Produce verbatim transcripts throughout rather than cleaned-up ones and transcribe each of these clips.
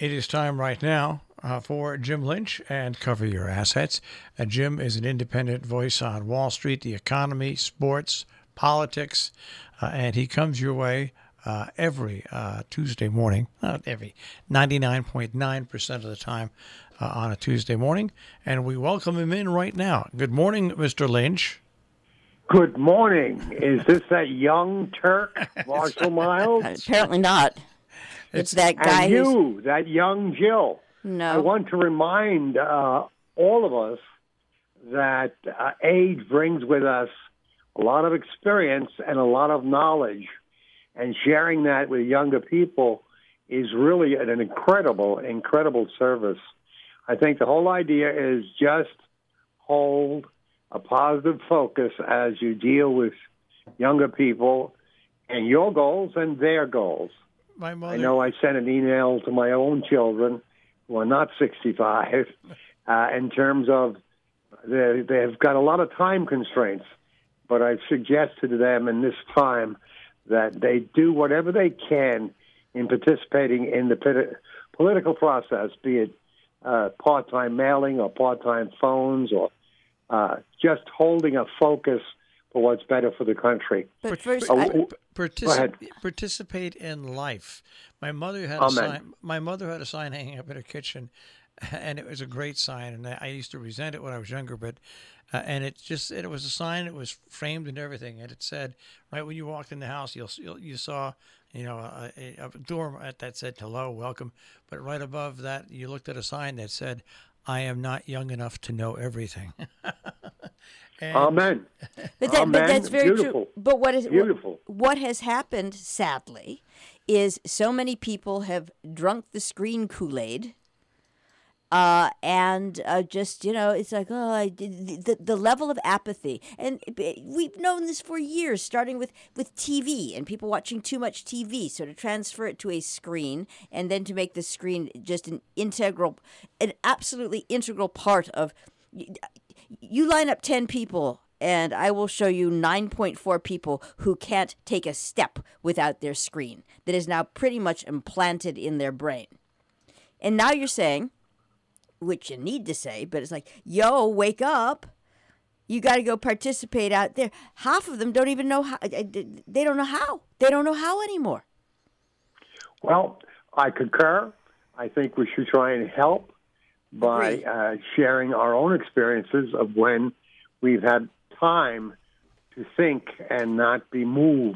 It is time right now uh, for Jim Lynch and Cover Your Assets. Uh, Jim is an independent voice on Wall Street, the economy, sports, politics, uh, and he comes your way uh, every uh, Tuesday morning, not every, ninety-nine point nine percent of the time uh, on a Tuesday morning. And we welcome him in right now. Good morning, Mister Lynch. Good morning. Is this that young Turk, Marshall Miles? Apparently not. It's, it's that guy. And you, who's... that young Jill. No. I want to remind uh, all of us that uh, age brings with us a lot of experience and a lot of knowledge. And sharing that with younger people is really an incredible, incredible service. I think the whole idea is just hold a positive focus as you deal with younger people and your goals and their goals. My mother... I know I sent an email to my own children who are not sixty-five uh, in terms of they, they've got a lot of time constraints, but I've suggested to them in this time that they do whatever they can in participating in the pit- political process, be it uh, part-time mailing or part-time phones or uh, just holding a focus for what's better for the country. But first, uh, I, Particip- participate in life. My mother had Amen. a sign. My mother had a sign hanging up in her kitchen, and it was a great sign. And I used to resent it when I was younger, but uh, and it just it was a sign. It was framed and everything, and it said right when you walked in the house, you'll, you'll you saw you know a, a door that said hello, welcome. But right above that, you looked at a sign that said, "I am not young enough to know everything." And, Amen. But, that, Amen. but that's very Beautiful. true. But what is Beautiful. What, what has happened, sadly, is so many people have drunk the screen Kool-Aid, uh, and uh, just you know, it's like oh, I, the the level of apathy, and we've known this for years, starting with with T V and people watching too much T V. So to transfer it to a screen, and then to make the screen just an integral, an absolutely integral part of. You line up ten people, and I will show you nine point four people who can't take a step without their screen. That is now pretty much implanted in their brain. And now you're saying, which you need to say, but it's like, yo, wake up. You got to go participate out there. Half of them don't even know how. They don't know how. They don't know how anymore. Well, I concur. I think we should try and help by uh, sharing our own experiences of when we've had time to think and not be moved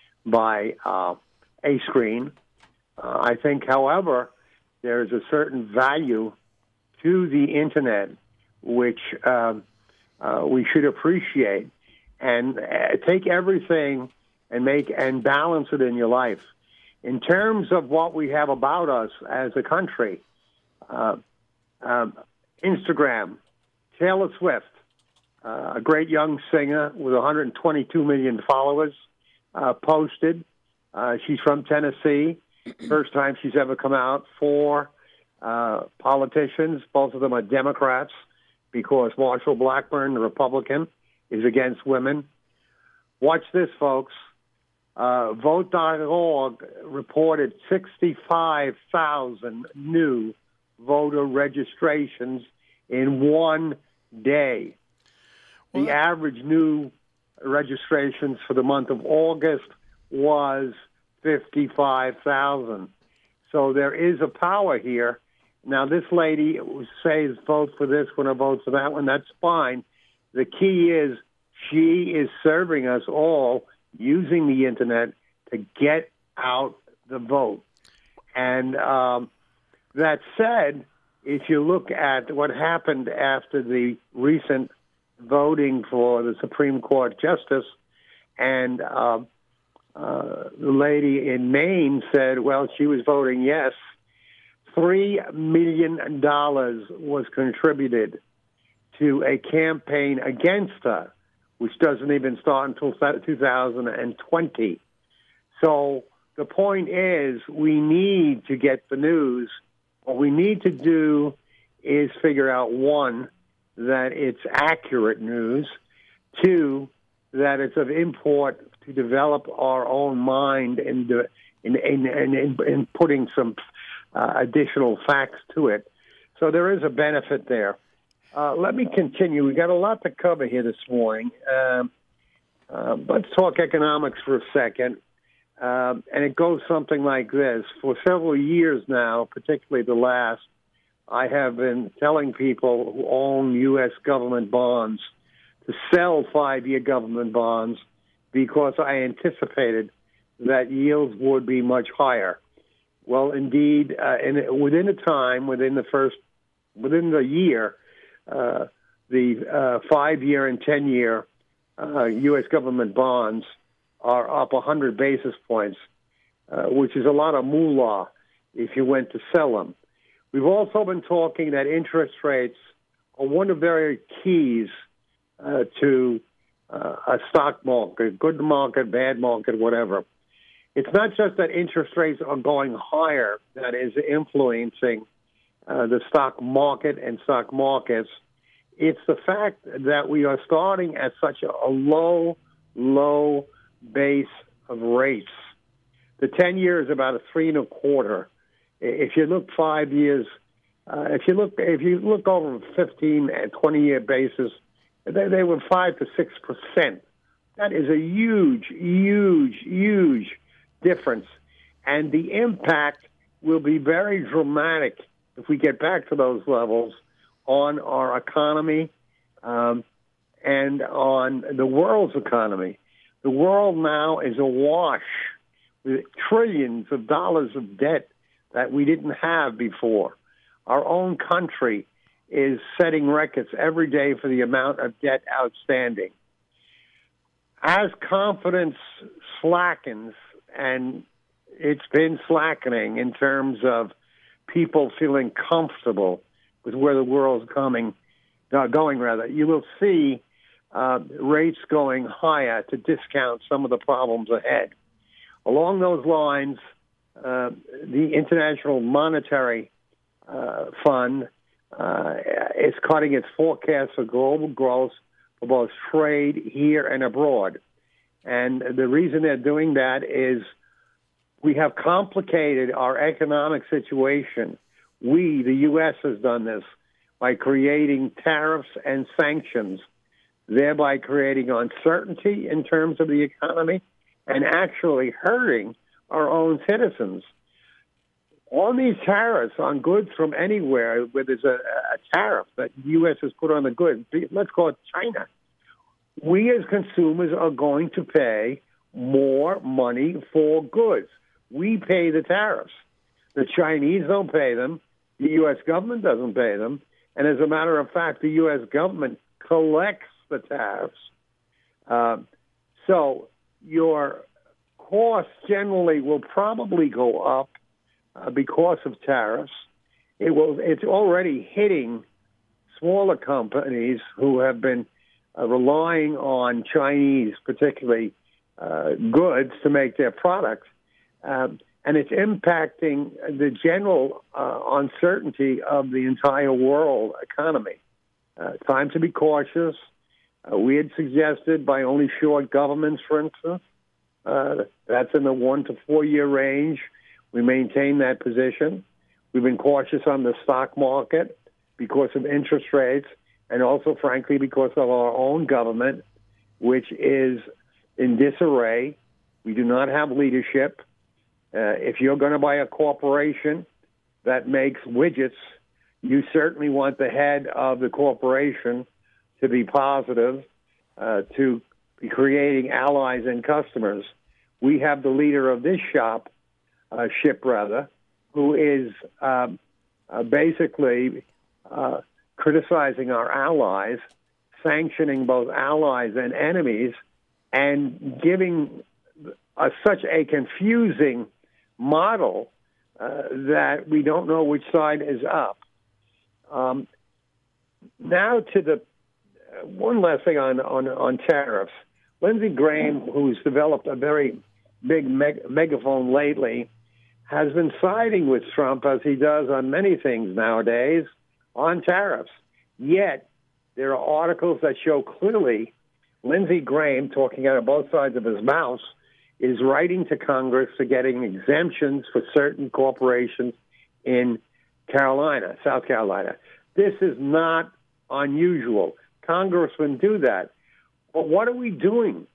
by uh, a screen. Uh, I think, however, there's a certain value to the Internet which uh, uh, we should appreciate and uh, take everything and make and balance it in your life. In terms of what we have about us as a country, uh, Um, Instagram, Taylor Swift, uh, a great young singer with one hundred twenty-two million followers, uh, posted. Uh, she's from Tennessee. First time she's ever come out for uh, politicians. Both of them are Democrats because Marshall Blackburn, the Republican, is against women. Watch this, folks. Uh, vote dot org reported sixty-five thousand new voter registrations in one day. The well, average new registrations for the month of August was fifty-five thousand. So there is a power here. Now, this lady says vote for this one or vote for that one. That's fine. The key is she is serving us all using the Internet to get out the vote. And um, that said, if you look at what happened after the recent voting for the Supreme Court justice, and uh, uh, the lady in Maine said, well, she was voting yes, three million dollars was contributed to a campaign against her, which doesn't even start until two thousand twenty. So the point is we need to get the news. What we need to do is figure out, one, that it's accurate news, two, that it's of import to develop our own mind in, in, in, in, in putting some uh, additional facts to it. So there is a benefit there. Uh, let me continue. We've got a lot to cover here this morning. Um, uh, let's talk economics for a second. Um, and it goes something like this. For several years now, particularly the last, I have been telling people who own U S government bonds to sell five-year government bonds because I anticipated that yields would be much higher. Well, indeed, uh, in, within a time, within the first, within the year, uh, the uh, five-year and ten-year uh, U S government bonds are up one hundred basis points, uh, which is a lot of moolah if you went to sell them. We've also been talking that interest rates are one of the keys uh, to uh, a stock market, good market, bad market, whatever. It's not just that interest rates are going higher that is influencing uh, the stock market and stock markets. It's the fact that we are starting at such a, a low, low base of rates. The ten-year is about a three and a quarter. If you look five years, uh, if you look if you look over fifteen and twenty-year basis, they, they were five to six percent. That is a huge, huge, huge difference, and the impact will be very dramatic if we get back to those levels on our economy um, and on the world's economy. The world now is awash with trillions of dollars of debt that we didn't have before. Our own country is setting records every day for the amount of debt outstanding. As confidence slackens, and it's been slackening in terms of people feeling comfortable with where the world's coming, uh, going, rather, you will see uh, rates going higher to discount some of the problems ahead. Along those lines, uh, the International Monetary uh, Fund uh, is cutting its forecast for global growth for both trade here and abroad. And the reason they're doing that is we have complicated our economic situation. We, the U S, has done this by creating tariffs and sanctions, thereby creating uncertainty in terms of the economy and actually hurting our own citizens. On these tariffs on goods from anywhere where there's a, a tariff that the U S has put on the goods, let's call it China, we as consumers are going to pay more money for goods. We pay the tariffs. The Chinese don't pay them. The U S government doesn't pay them. And as a matter of fact, the U S government collects the tariffs. Uh, so your costs generally will probably go up uh, because of tariffs. It will. It's already hitting smaller companies who have been uh, relying on Chinese, particularly uh, goods, to make their products. Um, and it's impacting the general uh, uncertainty of the entire world economy. Uh, time to be cautious. Uh, we had suggested by only short governments, for instance. Uh, that's in the one to four year range. We maintain that position. We've been cautious on the stock market because of interest rates and also, frankly, because of our own government, which is in disarray. We do not have leadership. Uh, if you're going to buy a corporation that makes widgets, you certainly want the head of the corporation to be positive, uh, to be creating allies and customers. We have the leader of this shop, uh, ship rather, who is um, uh, basically uh, criticizing our allies, sanctioning both allies and enemies, and giving us such a confusing model uh, that we don't know which side is up. Um, now to the uh, one last thing on, on, on tariffs. Lindsey Graham, who's developed a very big meg- megaphone lately, has been siding with Trump, as he does on many things nowadays, on tariffs. Yet, there are articles that show clearly Lindsey Graham, talking out of both sides of his mouth, is writing to Congress for getting exemptions for certain corporations in Carolina, South Carolina. This is not unusual. Congressmen do that. But what are we doing?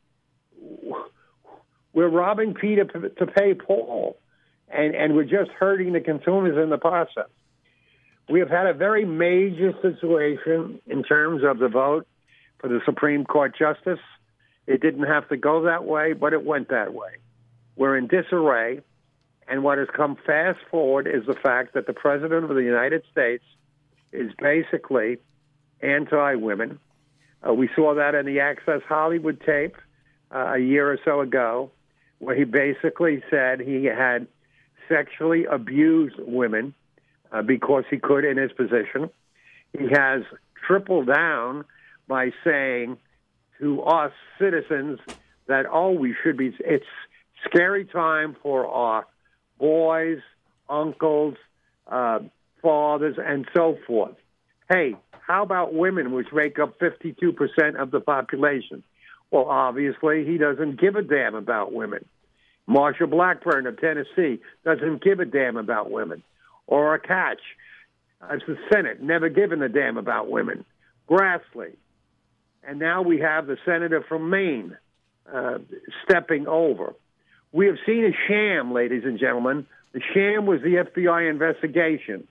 We're robbing Peter to pay Paul, and, and we're just hurting the consumers in the process. We have had a very major situation in terms of the vote for the Supreme Court justice. It didn't have to go that way, but it went that way. We're in disarray, and what has come fast forward is the fact that the President of the United States is basically anti-women. Uh, we saw that in the Access Hollywood tape uh, a year or so ago, where he basically said he had sexually abused women uh, because he could in his position. He has tripled down by saying to us citizens that, oh, we should be, it's scary time for our boys, uncles, uh, fathers, and so forth. Hey, how about women, which make up fifty-two percent of the population? Well, obviously, he doesn't give a damn about women. Marsha Blackburn of Tennessee doesn't give a damn about women. Or a Catch, as the Senate, never given a damn about women. Grassley. And now we have the senator from Maine uh, stepping over. We have seen a sham, ladies and gentlemen. The sham was the F B I investigation.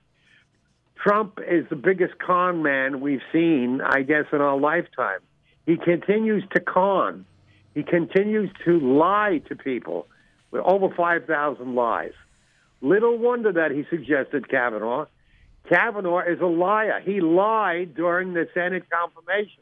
Trump is the biggest con man we've seen, I guess, in our lifetime. He continues to con. He continues to lie to people with over five thousand lies. Little wonder that he suggested Kavanaugh. Kavanaugh is a liar. He lied during the Senate confirmation.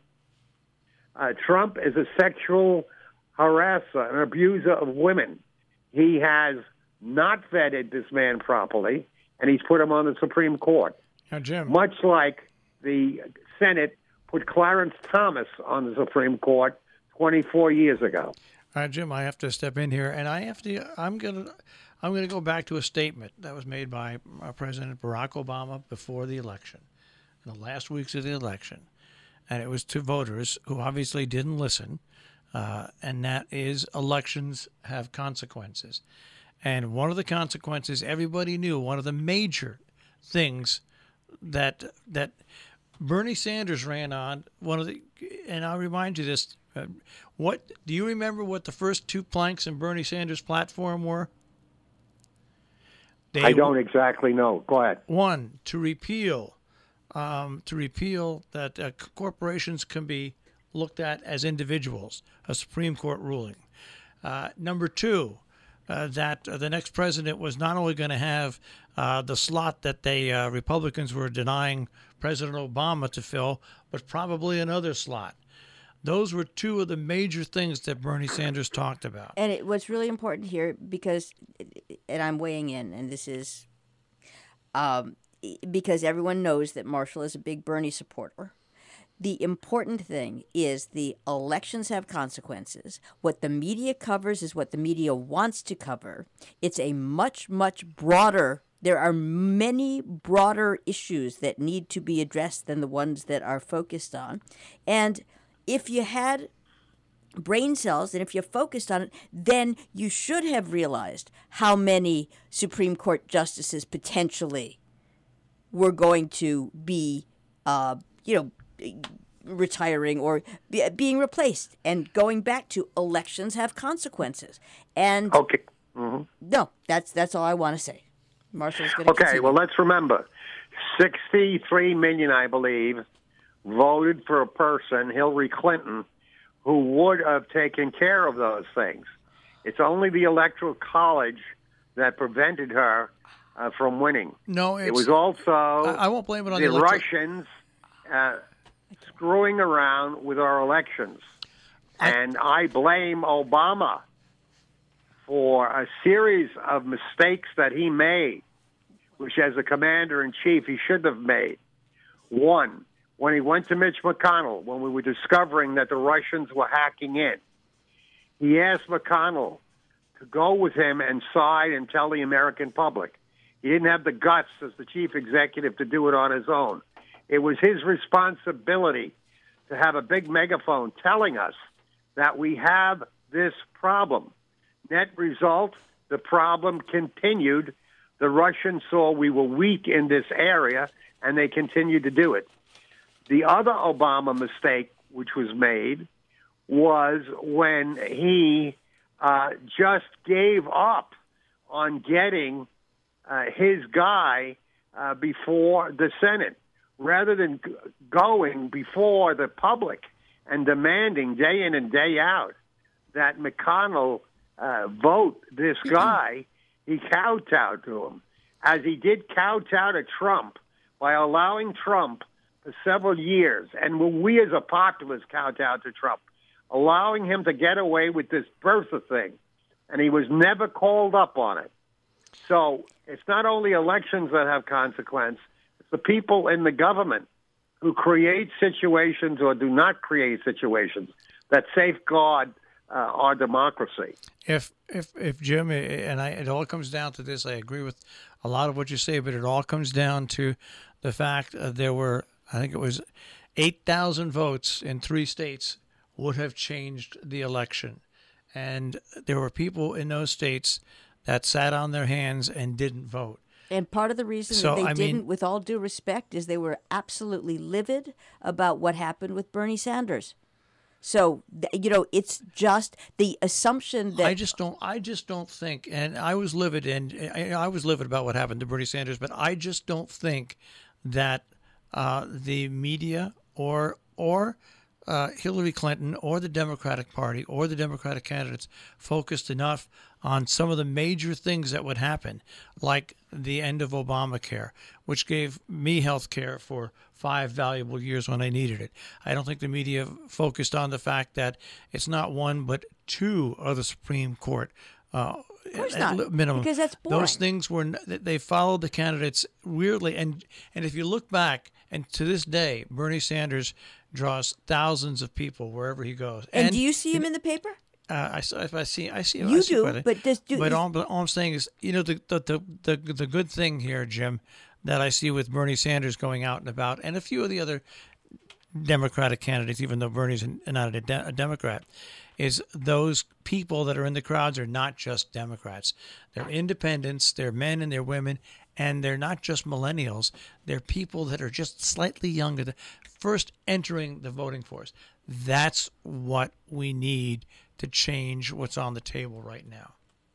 Uh, Trump is a sexual harasser, an abuser of women. He has not vetted this man properly, and he's put him on the Supreme Court. Now, Jim. Much like the Senate put Clarence Thomas on the Supreme Court twenty-four years ago. All right, Jim, I have to step in here, and I have to. I'm gonna. I'm going to go back to a statement that was made by uh, President Barack Obama before the election, in the last weeks of the election, and it was to voters who obviously didn't listen, uh, and that is elections have consequences, and one of the consequences everybody knew. One of the major things that that Bernie Sanders ran on. One of the, and I'll remind you this. Uh, what do you remember? What the first two planks in Bernie Sanders' platform were? They I don't exactly know. Go ahead. One, to repeal, um, to repeal that uh, corporations can be looked at as individuals, a Supreme Court ruling. Uh, number two, uh, that uh, the next president was not only going to have uh, the slot that they uh, Republicans were denying President Obama to fill, but probably another slot. Those were two of the major things that Bernie Sanders talked about. And it, what's really important here, because, and I'm weighing in, and this is um, because everyone knows that Marshall is a big Bernie supporter. The important thing is the elections have consequences. What the media covers is what the media wants to cover. It's a much, much broader, there are many broader issues that need to be addressed than the ones that are focused on. And if you had brain cells and if you focused on it, then you should have realized how many Supreme Court justices potentially were going to be, uh, you know, retiring or be, being replaced, and going back to elections have consequences. And okay, mm-hmm. no, that's that's all I want to say. Marshall's going to okay. continue. Well, let's remember, sixty-three million, I believe, voted for a person, Hillary Clinton, who would have taken care of those things. It's only the Electoral College that prevented her uh, from winning. No, it's, it was also I, I won't blame it on the, the electoral. Russians uh, screwing around with our elections. I, and I blame Obama for a series of mistakes that he made, which as a commander-in-chief he should have made. One, when he went to Mitch McConnell, when we were discovering that the Russians were hacking in, he asked McConnell to go with him and side and tell the American public. He didn't have the guts as the chief executive to do it on his own. It was his responsibility to have a big megaphone telling us that we have this problem. Net result, the problem continued The Russians saw we were weak in this area, and they continued to do it. The other Obama mistake which was made was when he uh, just gave up on getting uh, his guy uh, before the Senate, rather than g- going before the public and demanding day in and day out that McConnell uh, vote this guy. He kowtowed to him, as he did kowtow to Trump by allowing Trump for several years, and when we as a populace kowtowed to Trump, allowing him to get away with this Bertha thing, and he was never called up on it. So it's not only elections that have consequence, it's the people in the government who create situations or do not create situations that safeguard uh, our democracy. If if if Jim, and I, it all comes down to this. I agree with a lot of what you say, but it all comes down to the fact uh, there were, I think it was eight thousand votes in three states would have changed the election, and there were people in those states that sat on their hands and didn't vote. And part of the reason So, that they I didn't, mean- with all due respect, is they were absolutely livid about what happened with Bernie Sanders. So, th- you know, it's just the assumption that I just don't. I just don't think. And I was livid, and I, I was livid about what happened to Bernie Sanders. But I just don't think that uh, the media or or uh, Hillary Clinton or the Democratic Party or the Democratic candidates focused enough on some of the major things that would happen, like the end of Obamacare, which gave me health care for five valuable years when I needed it. I don't think the media focused on the fact that it's not one but two of the Supreme Court. Uh, Of course at not, minimum. because that's boring. Those things were, they followed the candidates weirdly. And, and if you look back, and to this day, Bernie Sanders draws thousands of people wherever he goes. And, do you see him in the paper? Uh, I, if I see, I see. You I see do, quite a- but does- do- but is- all, but all I'm saying is, you know, the, the the the the good thing here, Jim, that I see with Bernie Sanders going out and about, and a few of the other Democratic candidates, even though Bernie's not a, de- a Democrat, is those people that are in the crowds are not just Democrats. They're independents, they're men and they're women, and they're not just millennials. They're people that are just slightly younger, the first entering the voting force. That's what we need to change what's on the table right now.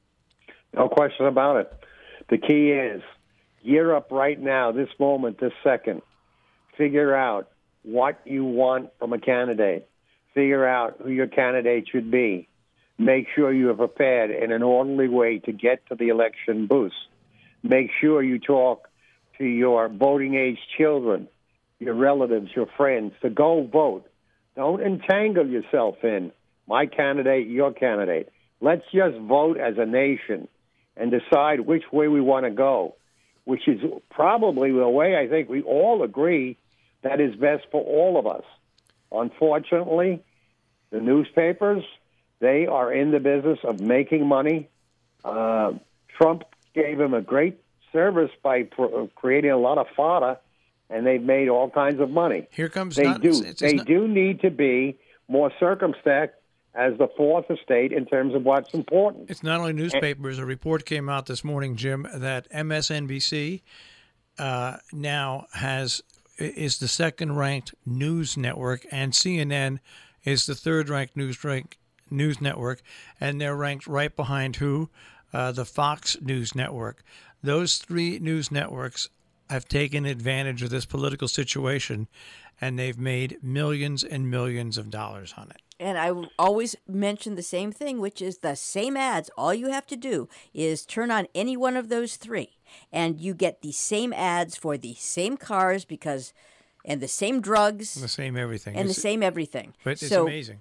No question about it. The key is gear up right now, this moment, this second. Figure out what you want from a candidate. Figure out who your candidate should be. Make sure you are prepared in an orderly way to get to the election booth. Make sure you talk to your voting age children, your relatives, your friends, to go vote. Don't entangle yourself in my candidate, your candidate. Let's just vote as a nation and decide which way we want to go, which is probably the way I think we all agree that is best for all of us. Unfortunately, the newspapers, they are in the business of making money. Uh, Trump gave him a great service by pr- creating a lot of fodder, and they've made all kinds of money. Here comes They not, do. it's- it's they not- do need to be more circumspect as the fourth estate in terms of what's important. It's not only newspapers. A report came out this morning, Jim, that M S N B C uh, now has is the second-ranked news network, and C N N is the third-ranked news rank, news network, and they're ranked right behind who? Uh, the Fox News Network. Those three news networks have taken advantage of this political situation, and they've made millions and millions of dollars on it. And I will always mention the same thing, which is the same ads. All you have to do is turn on any one of those three, and you get the same ads for the same cars because, and the same drugs, The same everything. and the It's- same everything. But it's so, amazing.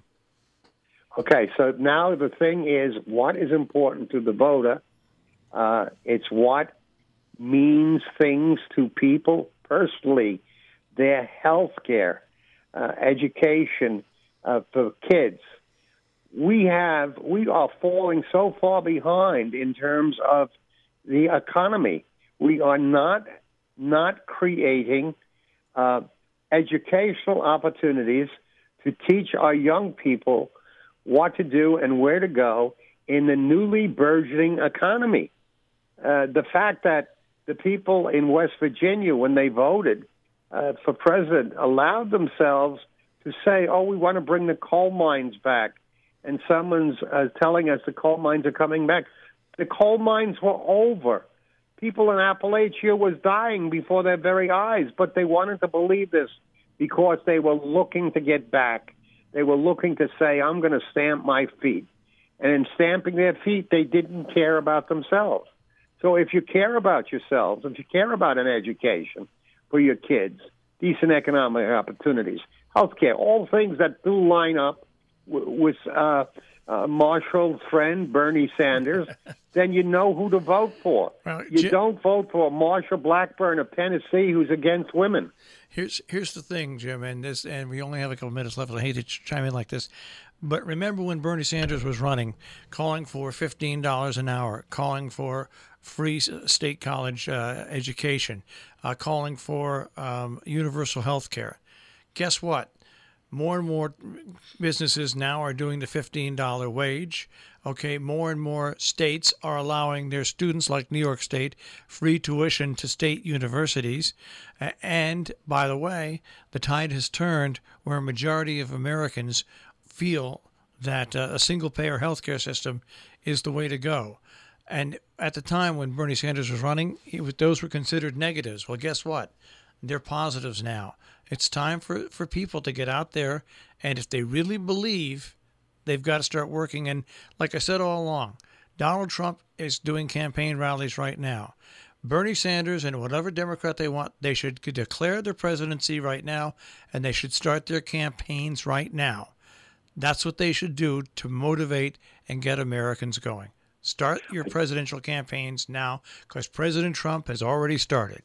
Okay, so now the thing is, what is important to the voter? Uh, it's what means things to people personally, their health care, uh, education uh, for kids. We have, we are falling so far behind in terms of the economy. We are not not creating uh, educational opportunities to teach our young people what to do and where to go in the newly burgeoning economy. Uh, the fact that the people in West Virginia, when they voted uh, for president, allowed themselves to say, oh, we want to bring the coal mines back. And someone's uh, telling us the coal mines are coming back. The coal mines were over. People in Appalachia was dying before their very eyes, but they wanted to believe this because they were looking to get back. They were looking to say, I'm going to stamp my feet. And in stamping their feet, they didn't care about themselves. So if you care about yourselves, if you care about an education for your kids, decent economic opportunities, health care, all things that do line up with uh, uh, Marshall's friend, Bernie Sanders, then you know who to vote for. Well, you Jim, don't vote for Marshall Blackburn of Tennessee, who's against women. Here's here's the thing, Jim, and this, and we only have a couple minutes left. I hate to chime in like this, but remember when Bernie Sanders was running, calling for fifteen dollars an hour, calling for free state college uh, education, uh, calling for um, universal health care. Guess what? More and more businesses now are doing the fifteen dollars wage. Okay, more and more states are allowing their students, like New York State, free tuition to state universities. And, by the way, the tide has turned where a majority of Americans feel that uh, a single-payer healthcare system is the way to go. And at the time when Bernie Sanders was running, it was, those were considered negatives. Well, guess what? They're positives now. It's time for, for people to get out there, and if they really believe, they've got to start working. And like I said all along, Donald Trump is doing campaign rallies right now. Bernie Sanders and whatever Democrat they want, they should declare their presidency right now, and they should start their campaigns right now. That's what they should do to motivate and get Americans going. Start your presidential campaigns now, because President Trump has already started.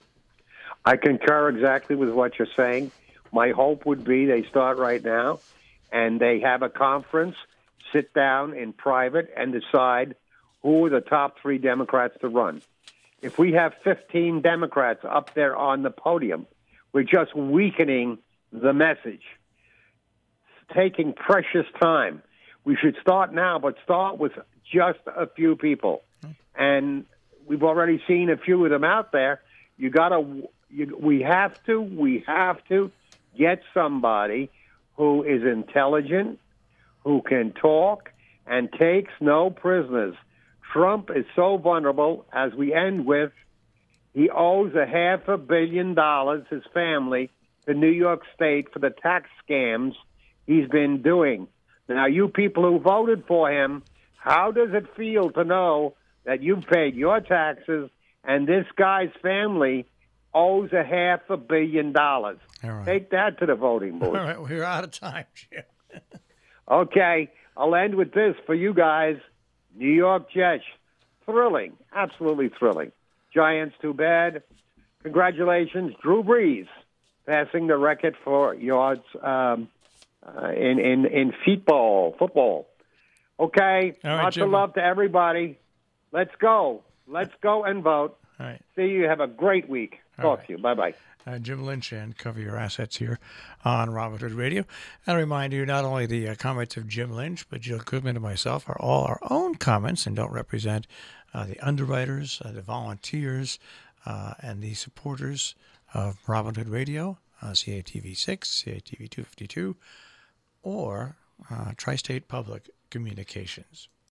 I concur exactly with what you're saying. My hope would be they start right now, and they have a conference, sit down in private, and decide who are the top three Democrats to run. If we have fifteen Democrats up there on the podium, we're just weakening the message. It's taking precious time. We should start now, but start with just a few people. And we've already seen a few of them out there. You got to, you, we have to, we have to get somebody who is intelligent, who can talk, and takes no prisoners. Trump is so vulnerable, as we end with, he owes a half a billion dollars, his family, to New York State for the tax scams he's been doing. Now, you people who voted for him, how does it feel to know that you've paid your taxes and this guy's family owes a half a billion dollars? All right. Take that to the voting booth. All right, we're out of time, Jim. Okay, I'll end with this for you guys. New York Jets, thrilling, absolutely thrilling. Giants, too bad. Congratulations, Drew Brees, passing the record for yards um, uh, in, in, in football. Football. Okay, All right, lots Jim. of love to everybody. Let's go. Let's go and vote. All right. See you. Have a great week. Talk All right. to you. Bye-bye. Uh, Jim Lynch and Cover Your Assets here on Robin Hood Radio. And I remind you, not only the uh, comments of Jim Lynch, but Jill Goodman and myself are all our own comments and don't represent uh, the underwriters, uh, the volunteers, uh, and the supporters of Robin Hood Radio, uh, C A T V six, C A T V two fifty-two, or uh, Tri-State Public Communications.